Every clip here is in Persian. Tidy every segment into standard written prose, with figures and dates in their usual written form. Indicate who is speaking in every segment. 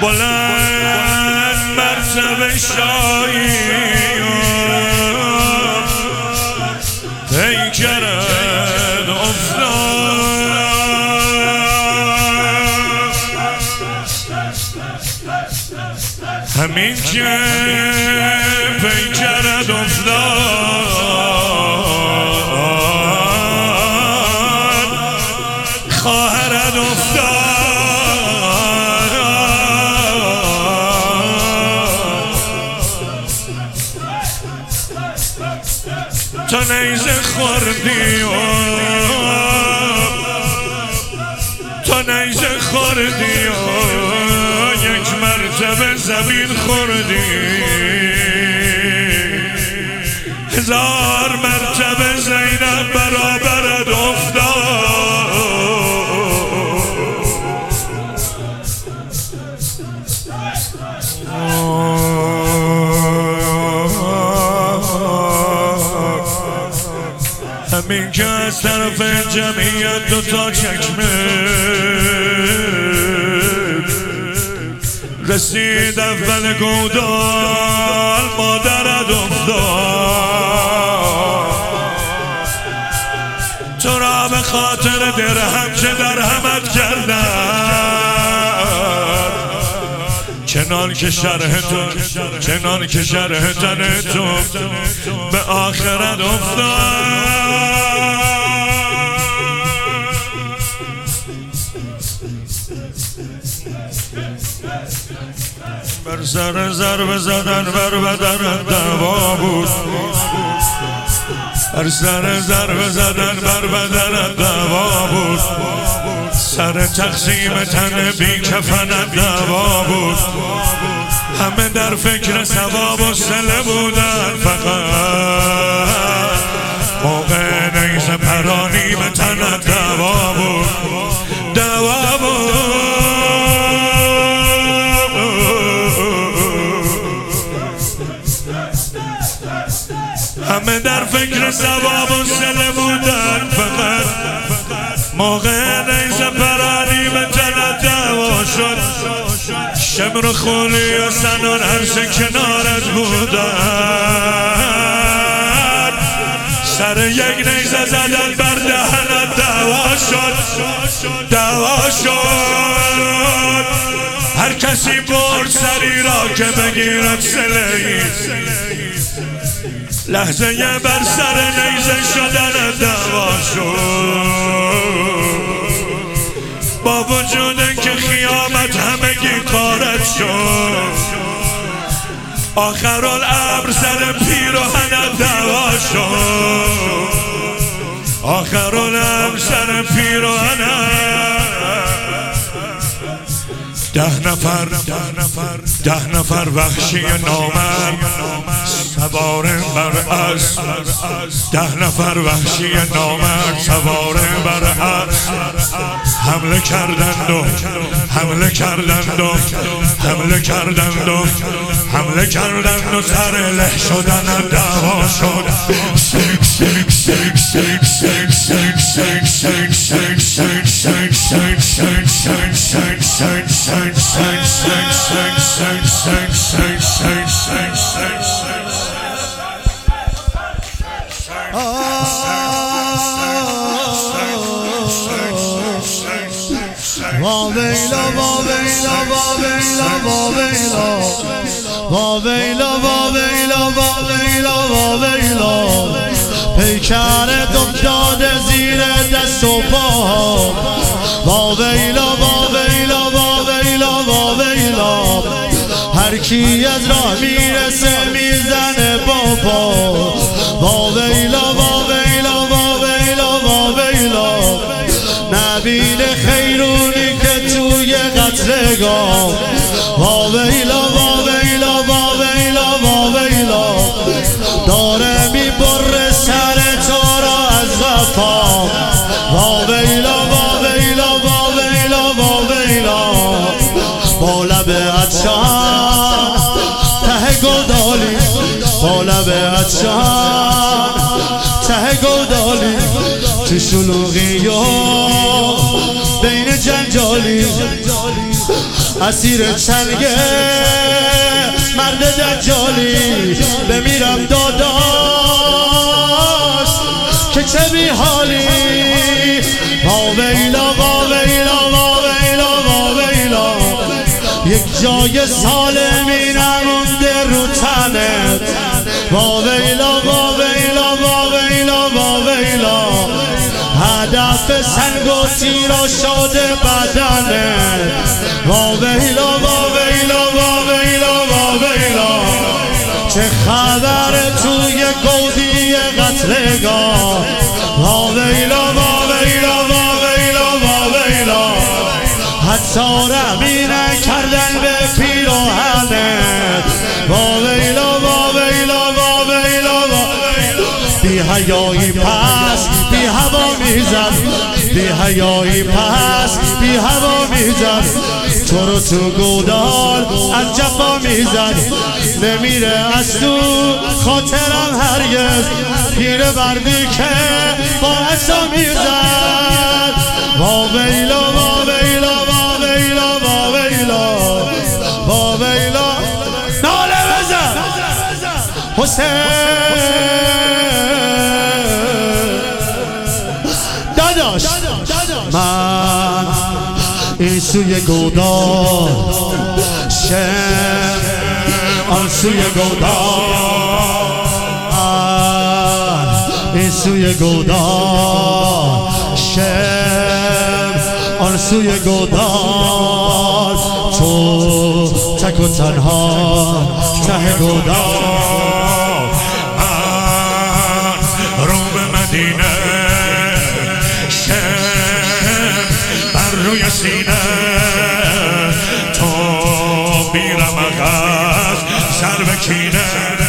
Speaker 1: بلند مرتبه شایی پیکرت افتاد همین که پیکرت افتاد خواهرت افتاد تا نیزه خوردی تا نیزه خوردی یک مرتبه زمین خوردی هزار مرتبه زینب برابرت افتاد همین که از طرف جمعیت دوتا چکمه رسید اول گودال مادرت افتاد تو را به خاطر درهم چه درهمت کردن چنان که شرح تن تو به آخرت افتاد بر سر ضربه زدن بر بدنت دوا بود بر سر ضربه زدن بر بدنت دوا بود سر تقسیم تن بی کفنت دوا بود همه در فکر ثواب و صله بودن فقط موقع نیزه پرانی به تنت دوا بود دوا بود همه در فکر ثواب و صله بودن فقط موقع نیزه پرانی به تنت دوا شد شمر و خولی و سنان هر سه کنارت بودن سر یک نیزه زدن بر دهنت دوا شد هر کسی برد سری را که بگیرد صله‌ای لحظه بر سر نیزه شدن دوا شد با وجود که خیامت همگی غارت شد آخرالامر سر پیراهنت دوا شد آخرالامر سر پیراهنت 10 نفر وحشی نامرد سوار بر اسب 10 نفر وحشی نامرد سوار بر اسب حمله کردند و سر له شدن دعوا شد
Speaker 2: پیکرت افتاده زیر دست و پا واویلا هر کی از راه میرسه میزنه بابا واویلا نبیل خیرونی که توی قتلگاه واویلا داره میبره سر تو را از غفا واویلا با لب عطشان ته گودالی با لب عطشان ته گودالی تو شلوغی و بین جنجالی اسیر چنگ مرد دجالی بمیرم داداش که چه بی حالی واویلا واویلا واویلا واویلا یک جای سالمی نمونده رو تنت واویلا واویلا واویلا واویلا هدف سنگ و تیرا شده بدنت واویلا واویلا واویلا واویلا چه خبر توی گودی قتلگاه واویلا واویلا واویلا واویلا حتی رمی نکردن به پیراهنت واویلا واویلا واویلا بی حیایی پس بی هوا میزد بی حیایی پس بی هوا میزد تو رو تو گودال از جفا میزد نمیره از تو خاطرم هرگز پیر بردی که با عصا میزد واویلا واویلا واویلا واویلا واویلا ناله بزن حسین داداش من این سوی گودال شم آن سوی گودال این سوی گودال شم آن سوی گودال تو تک و تنها ته گودال
Speaker 1: رو به مدینه شم بر روی سینه تو بیرم اغاز سر به کینه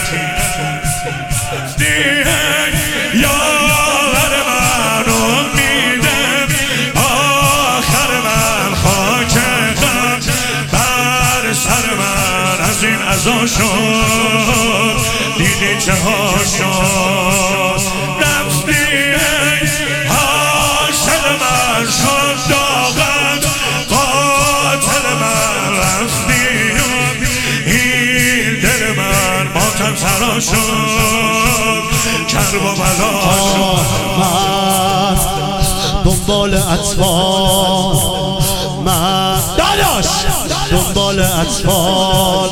Speaker 1: یاور من امیدم آخر من خاک غم بر سر من از این عزا شد دیدی چه ها شد رفتی عاشق من شد داغم قاتل من رفتی این دل من ماتم سرا شد کرب و بلا شد
Speaker 2: من دنبال اطفال من داداش دنبال اطفال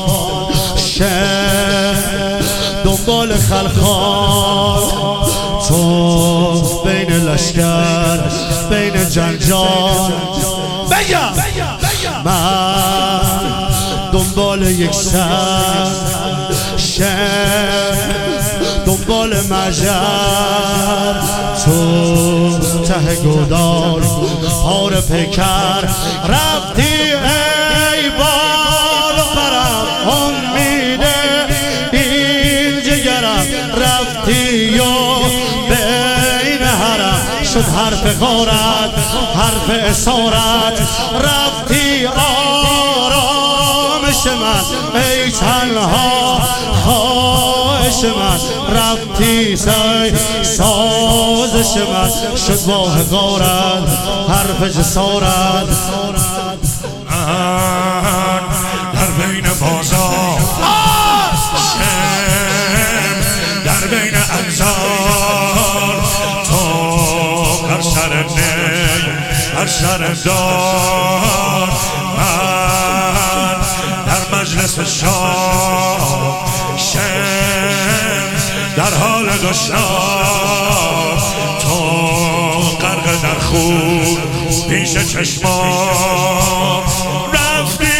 Speaker 2: دنبال خلخال تو بین لشکر بین جنجال بگم من دنبال یک سر دنبال مجر تو ته گودال پار پیکر رفتی ای بال و پرم امیده این جگرم رفتی و بین حرم شد حرف غارت حرف اسارت رفتی آرامش من ای تنها خواهش من رفتی سازش من شد با حقارت حرف جسارت
Speaker 1: در بین بازار در بین انزار تو بر سر نی بر سر دار من در مجلس شاه در حال گشنار تو غرق در خون پیش چشمان رفتی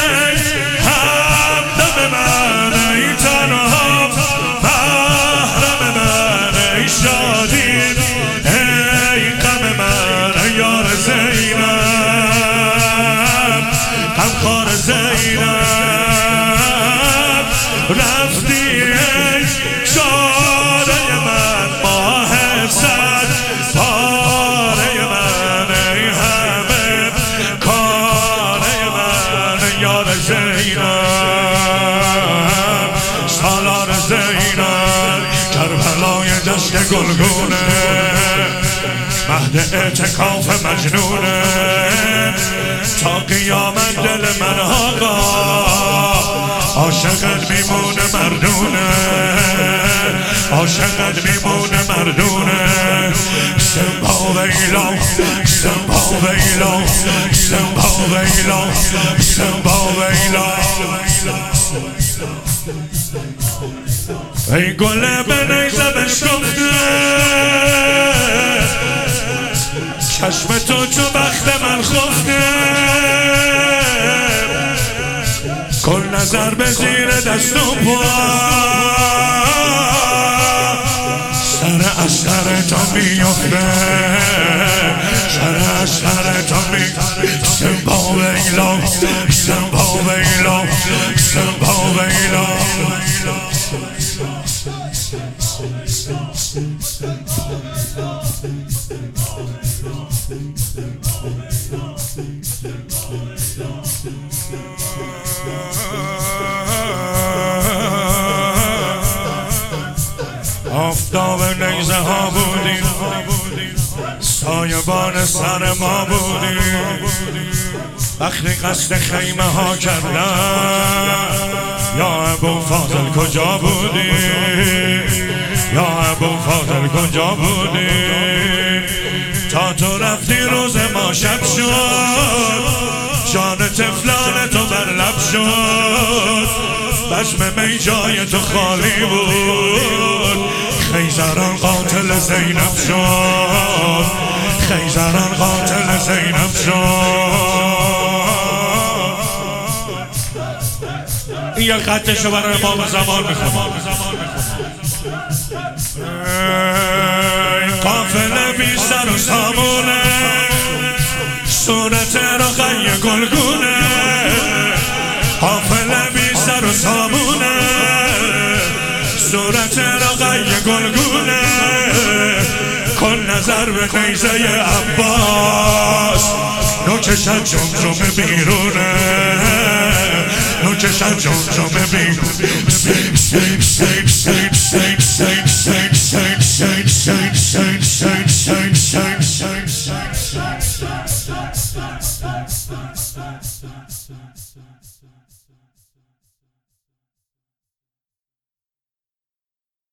Speaker 1: همدم من ای تنها محرم من ای شادی ای غم من ای یار زینب غمخوار زینب رفتی ای شاده من ماه صد پاره من ای همه کاره من یار زینب سالار زینب کربلای دشت گلگونه مهد اعتکاف مجنونه تا قیامت دل من آقا عاشقت میمونه مردونه عاشقت میمونه مردونه سنبا ویلا سنبا ویلا سنبا ویلا سنبا ویلا ای گل به نیزه بشکفته چشم تو چو بخت من خفته کل نظر به زیر دست و پا سر از سر تو میفته سر از سر تو میفته سنبا ویلا سنبا ویلا سنبا ویلا آفتاب نیزه ها بودیم سایبان سر ما بودیم وقتی قصد خیمه ها کردن یا ابو فاضل کجا بودی یا ابو فاضل کجا بودی تا تو رفتی روز ما شب شد جان طفلان تو بر لب شد بزم می جای تو خالی بود خیزران قاتل زینب شد خیزران قاتل زینب شد یه خطشو برای امام زمان میخوام قافله بی سر و سامونه صورت رقی گلگونه قافله بی سر و سامونه صورت رقی گلگونه کن نظر به نیزه عباس نوکشت جمجمه بیرونه نوکشت جمجمه بیرونه